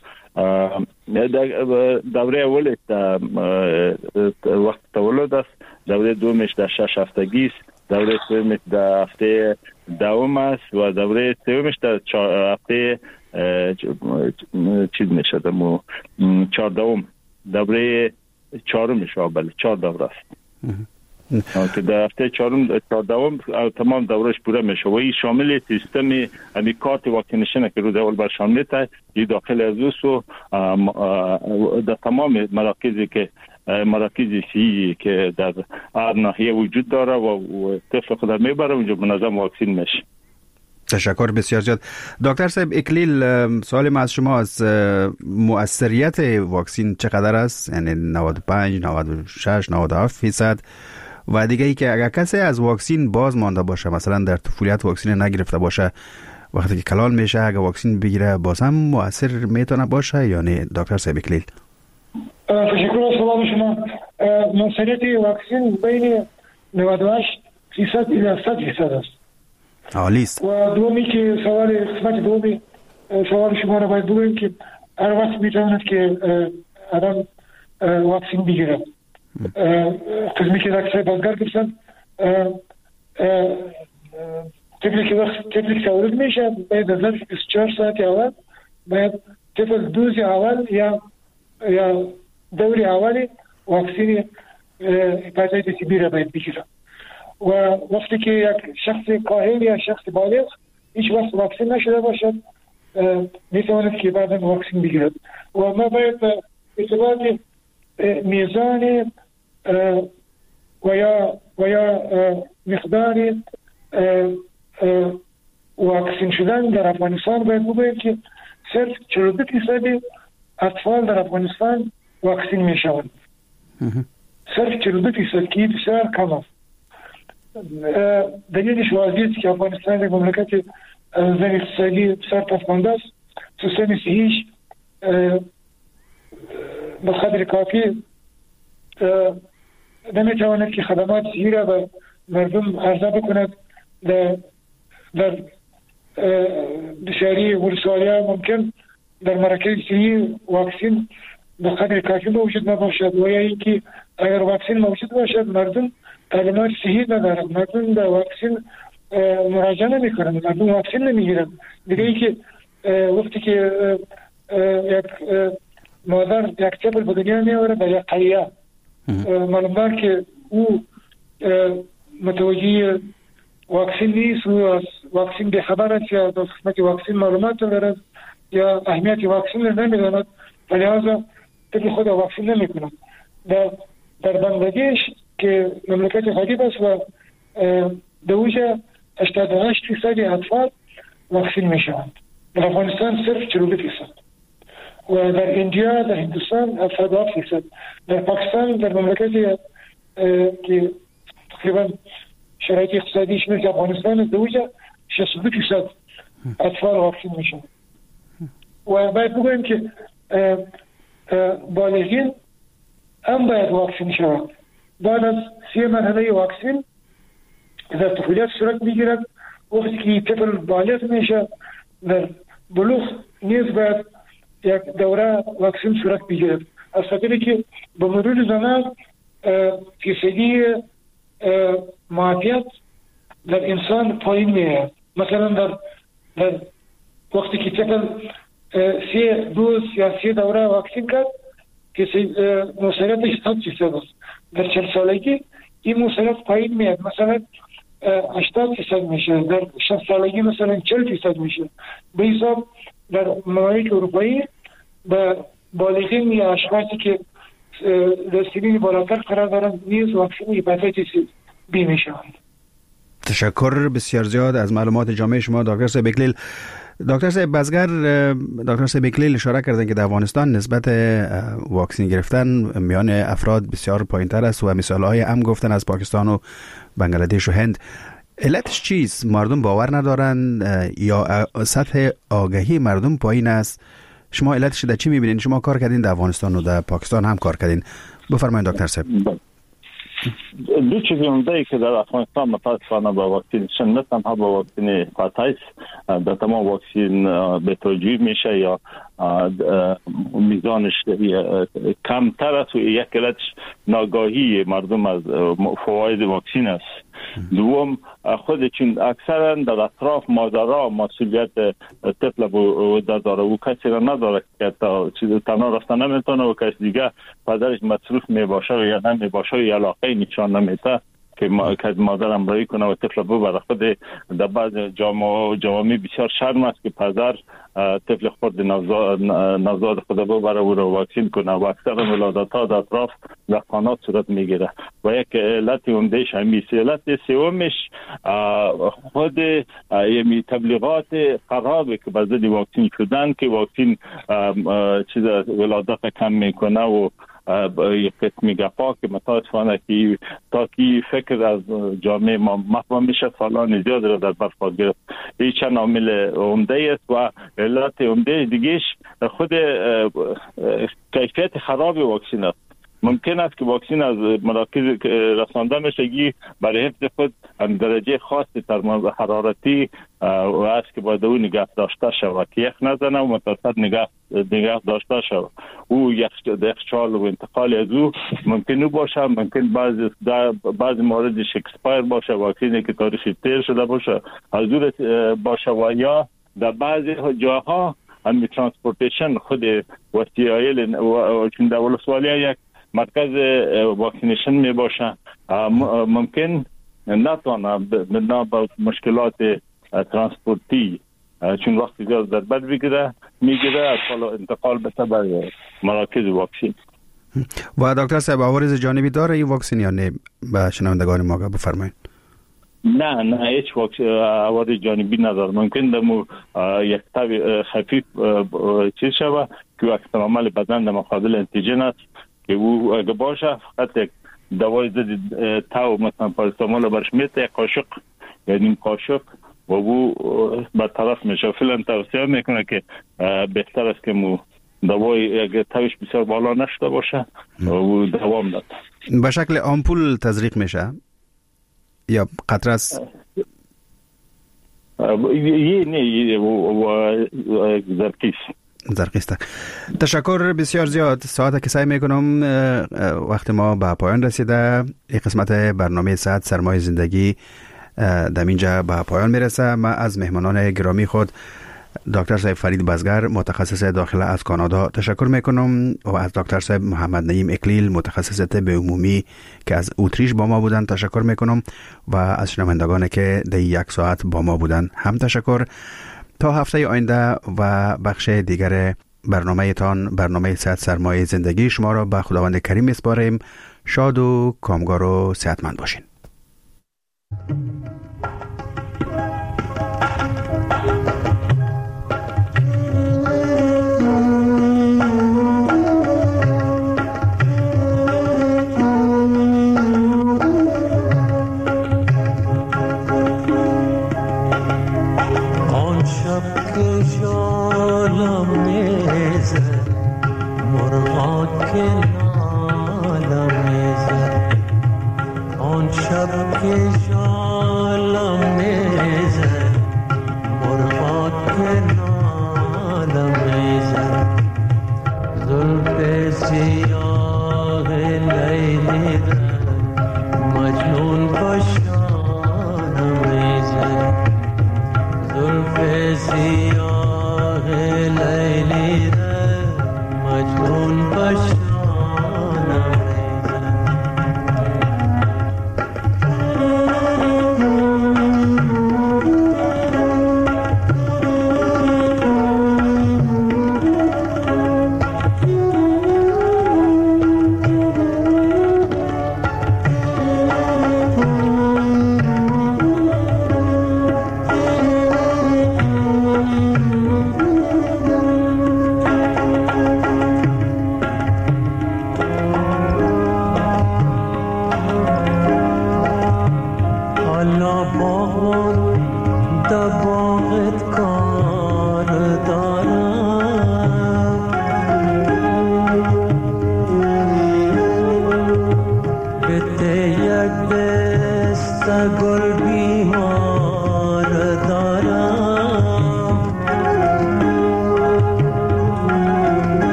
دوره اول وقت تولد است، دوره دومش در شش هفتگی است، دوره سومش در هفته دوم است و دوره سومش در هفته چیز میشه دمو چهاردهم، دوره چهارمش بله چهار دوره است که در هفته چهارم چهاردهم تمام دورش پوره میشه و این شامل سیستم امی کارت واکسینیشن که رو اول برشان میته این داخل از اوست و در تمام مراکزی که مراکزی سی که در هر ناحیه وجود داره و طفل خود میبره اونجا منظم واکسین میشه. تشکر بسیار زیاد. دکتر صاحب اکلیل، سوال ما از شما از مؤثریت واکسین چقدر است؟ یعنی نود و پنج، نود و شش، نود و هفت فیصد و دیگه ای که اگر کسی از واکسین باز مانده باشه، مثلا در طفولیت واکسین نگرفته باشه، وقتی که کلان میشه اگر واکسین بگیره باز هم مؤثر میتونه باشه یا نه دکتر صاحب اکلیل؟ تشکر از سوال شما. مؤثریت واکسین بین نود و هشت فیصد الی صد فیصد است. عالی است. و دومی که سوال قسمت دومی سوال شما را باید بگوییم که هر وقت میتواند که آدم واکسین بگیره. قسمی که دکتر بازگر گفتن طفلی که وقت طفلی که تولد میشه باید از ظرف بیست و چهار ساعت اول باید طفل دوز اول یا یا دوری اولی واکسین هپاتیتس بی را باید بگیره و وقتی که یک شخص کاهل یا شخص بالغ هیچ وقت واکسین نشده باشد میتواند که بعدا واکسین بگیرد و ما باید اعتبار میزان و یا و یا مقدار واکسین شدن در افغانستان باید بگوییم که صرف چهل و دو فیصد اطفال در افغانستان واکسین می شوند. صرف چهل و دو فیصد که بسیار کم است. دلیلش واضح است که افغانستان یک مملکت زن اقتصادی بسیار پسمانده است. سیستم صحیش به قدر کافی نمیتواند که خدمات صحی را به مردم عرضه بکند. در در بسیاری ولسوالی ها ممکن در مراکز صحی واکسین به قدر کافی موجود نباشد و یا اینکه اگر واکسن موجود باشد مردم تعلیمات صحیح ندارند، مردم به واکسن مراجعه نمی‌کنند، مردم واکسن نمی‌گیرند. دیگه اینکه وقتی که یک مادر یک طفل به دنیا می‌آورد در یک قریه، معلومه که او متوجه واکسن نیست و از واکسن بخبر است یا از قسمت واکسن معلومات ندارد یا اهمیت واکسن نمی‌داند، لذا طفل خود واکسن نمی‌کند. در در بنگلادش که مملکت غریب است و در اونجا هشتاد و هشت درصد اطفال واکسن میشوند. در افغانستان صرف چهل و دو درصد و در ایندیا، در هندوستان هفتاد و هفت درصد. در پاکستان در مملکتی که تقریبا شرایط اقتصادیش مثل افغانستان در اونجا شصت و دو درصد اطفال واکسن میشوند. و باید بگویم که بالغین هم باید واکسن شوند. بعد از سی مرحله واکسن در طفولیت صورت میگیرد. وقتی که طفل بالغ میشه در بلوغ نیز باید یک دوره واکسن صورت میگیرد، از خاطری که به مرور زمان فیصدی معافیت در انسان پایین میاد. مثلا در در وقتی که طفل سی دوز یا سی دوره واکسن کرد که مسئولیتش صد درصد است، در چهل سالگی این مسئولیت پایین میاد، مثلا هشتاد درصد میشه، در شصت سالگی مثلا چهل درصد میشه. به حساب در ممالک اروپایی به بالغین یا اشخاصی که در سنین بالاتر قرار دارند نیز واکسن هپاتیتیس بی میشوند. تشکر بسیار زیاد از معلومات جامع شما دکتر صاحب اکلیل. دکتر صاحب بزگر، دکتر صاحب اکلیل اشاره کردن که در افغانستان نسبت واکسن گرفتن میان افراد بسیار پایین‌تر است و مثال‌های هم گفتن از پاکستان و بنگلادش و هند. علتش چیست؟ مردم باور ندارن یا سطح آگاهی مردم پایین است؟ شما علتش در چی می‌بینید؟ شما کار کردین در افغانستان و در پاکستان هم کار کردین، بفرمایید دکتر صاحب. دو چیزی اونده که در افغانستان متاسفانه با واکسینشن نه تنها با واکسین هپاتیتیس در تمام واکسین به توجیه میشه یا میزانش کمتر است و یک علتش ناگاهی مردم از فواید واکسین است. دوم خود چون اکثرا در اطراف مادرها مسئولیت طفل بوده داره و کسی را نداره که تا چیز تنها رفتن نمیتونه و کسی دیگه پدرش مصروف میباشه یا نمیباشه یا علاقه نشان نمیده که مادر امرایی کنه و طفل ببره. خود در بعض جامعه جوامع بسیار شرم است که پدر طفل خود نوزاد خود ببره و رو واکسین کنه و اکثر ولادت ها در اطراف دهقانات صورت میگیره و یک علت عمدهش همیست. علت سومش خود یمی تبلیغات خرابه که بر ضد واکسین شدن که واکسین چیز ولادت کم میکنه و یک قسمی گپا که متاسفانه که تا کی فکر از جامعه ما مفهوم میشه سالان زیاد رو در برفاز گرفت. این چند عامل عمده است و علت عمده دیگهش خود کیفیت خراب واکسن است. ممکن است که واکسن از مراکز رسانده میشه برای حفظ خود درجه خاصی ترمیم حرارتی و است که باید او نگه داشته شود که یخ نزنه و متوسط نگه نگه داشته شود. او یخچال و انتقال از او ممکن باشه، ممکن بعض بعض موردش اکسپایر باشه، واکسنی که تاریخی تیر شده باشه از او باشه و یا در بعضی جاها هم ترانسپورتیشن خود وسایل و چون در ولسوالی یک مرکز واکسینیشن می باشه ممکن نتونه بنا با مشکلات ترانسپورتی چون وقت زیاد در بر بگیره میگیره اطفال انتقال بشه برای مراکز واکسین. و دکتر صاحب عوارض جانبی داره این واکسن یا نه؟ به شنوندگان ما بفرمایید. نه نه هیچ عوارض جانبی نداره. ممکن دمو یک تب خفیف چیز شوه که اکثر عمل بدن در مقابل انتیجن است که او اگه باشه فقط یک دوای ضد تاو مثلا پاراسیتامول برش میته یک قاشق یا نیم قاشق و او برطرف میشه. فعلا توصیه میکنه که بهتر است که مو دوای اگه تاوش بسیار بالا نشده باشه و او دوام داد. به شکل آمپول تزریق میشه یا قطره است؟ یه نه زرکیس زرقیسته. تشکر بسیار زیاد. ساعت که سعی میکنم وقت ما به پایان رسیده. این قسمت برنامه صحت سرمایه زندگی در اینجا به پایان میرسه. من از مهمانان گرامی خود دکتر صاحب فرید بزگر متخصص داخله از کانادا تشکر میکنم و از دکتر صاحب محمد نعیم اکلیل متخصص طب عمومی که از اتریش با ما بودن تشکر میکنم و از شنوندگان که در یک ساعت با ما بودن هم تشکر. تا هفته آینده و بخش دیگر برنامه تان برنامه صحت سرمایه زندگی شما را به خداوند کریم میسپاریم. شاد و کامگار و صحتمند باشین.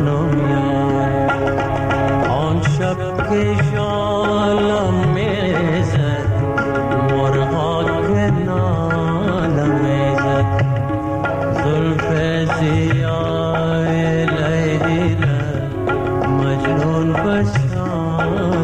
शब के शाल में بشان